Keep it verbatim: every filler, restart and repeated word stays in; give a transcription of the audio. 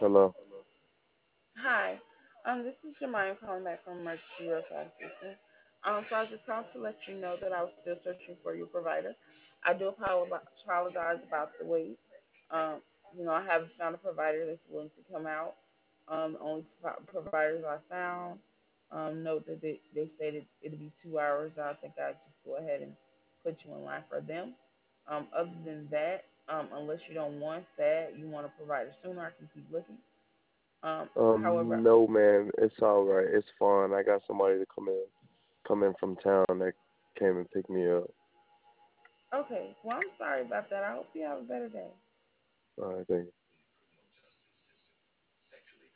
Hello. Hi, um, this is Jemima calling back from Emergency Roadside Assistance. Um, so I just called to let you know that I was still searching for your provider. I do apolo- apologize about the wait. Um, you know, I haven't found a provider that's willing to come out. Um, the only pro- providers I found um, note that they, they stated it'd be two hours. I think I'd just go ahead and put you in line for them. Um, other than that, um, unless you don't want that, you want a provider sooner, I can keep looking. Um, however, Um, no, man, it's all right. It's fine. I got somebody to come in, come in from town that came and picked me up. okay. Well, I'm sorry about that. I hope you have a better day. All right, thank you.